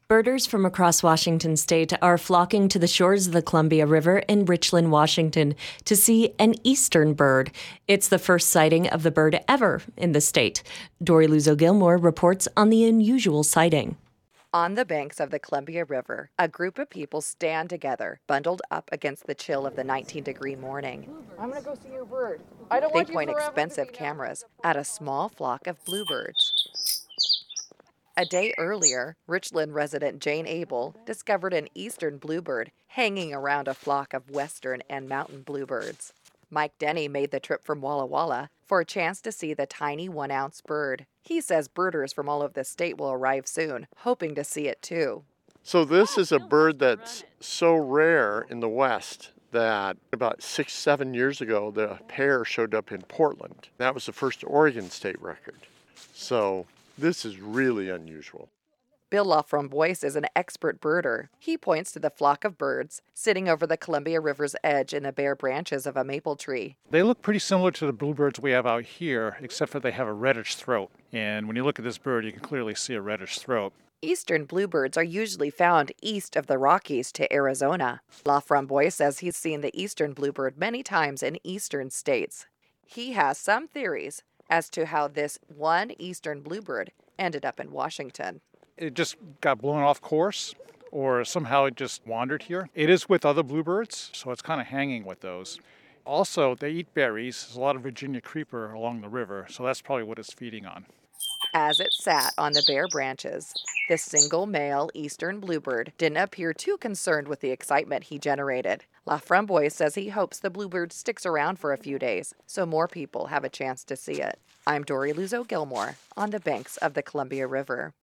Birders from across Washington state are flocking to the shores of the Columbia River in Richland, Washington, to see an eastern bird. It's the first sighting of the bird ever in the state. Dory Luzo-Gilmore reports on the unusual sighting. On the banks of the Columbia River, a group of people stand together, bundled up against the chill of the 19-degree morning. I'm gonna go see your bird. They point expensive cameras at a small flock of bluebirds. A day earlier, Richland resident Jane Abel discovered an eastern bluebird hanging around a flock of western and mountain bluebirds. Mike Denny made the trip from Walla Walla for a chance to see the tiny 1-ounce bird. He says birders from all over the state will arrive soon, hoping to see it too. So this is a bird that's so rare in the West that about 6-7 years ago, the pair showed up in Portland. That was the first Oregon state record. So this is really unusual. Bill LaFramboise is an expert birder. He points to the flock of birds sitting over the Columbia River's edge in the bare branches of a maple tree. They look pretty similar to the bluebirds we have out here, except for they have a reddish throat. And when you look at this bird, you can clearly see a reddish throat. Eastern bluebirds are usually found east of the Rockies to Arizona. LaFramboise says he's seen the eastern bluebird many times in eastern states. He has some theories as to how this one eastern bluebird ended up in Washington. It just got blown off course, or somehow it just wandered here. It is with other bluebirds, so it's kind of hanging with those. Also, they eat berries. There's a lot of Virginia creeper along the river, so that's probably what it's feeding on. As it sat on the bare branches, the single male eastern bluebird didn't appear too concerned with the excitement he generated. LaFramboise says he hopes the bluebird sticks around for a few days so more people have a chance to see it. I'm Dory Luzo-Gilmore on the banks of the Columbia River.